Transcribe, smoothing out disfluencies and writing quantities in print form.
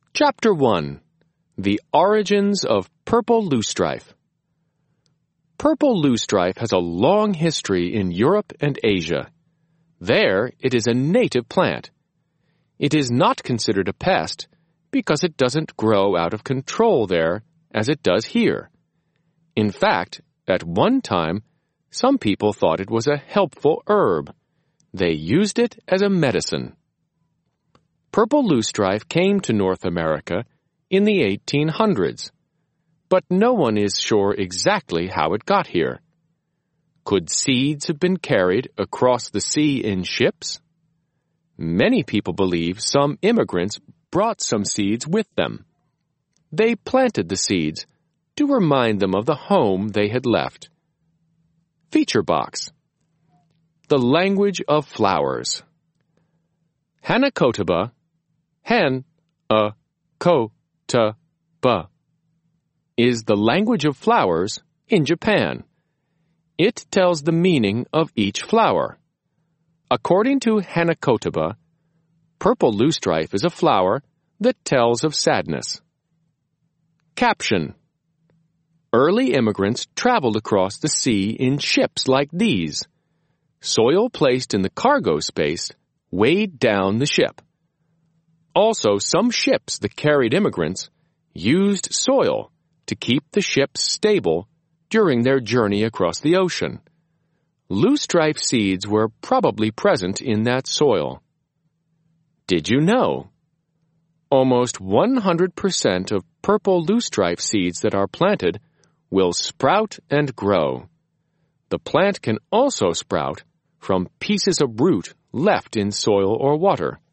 Chapter 1. The Origins of Purple Loosestrife. Purple loosestrife has a long history in Europe and Asia. There, it is a native plant. It is not considered a pest because it doesn't grow out of control there as it does here. In fact, at one time, some people thought it was a helpful herb. They used it as a medicine. Purple loosestrife came to North America in the 1800s, but no one is sure exactly how it got here. Could seeds have been carried across the sea in ships? Many people believe some immigrants brought some seeds with them. They planted the seeds to remind them of the home they had left. Feature box. The language of flowers. Hanakotaba, Han-a-ko-ta-ba, is the language of flowers in Japan. It tells the meaning of each flower. According to Hanakotaba, purple loosestrife is a flower that tells of sadness. Caption. Early immigrants traveled across the sea in ships like these. Soil placed in the cargo space weighed down the ship. Also, some ships that carried immigrants used soil to keep the ships stable during their journey across the ocean. Loosestrife seeds were probably present in that soil. Did you know? Almost 100% of purple loosestrife seeds that are planted will sprout and grow. The plant can also sprout from pieces of root left in soil or water.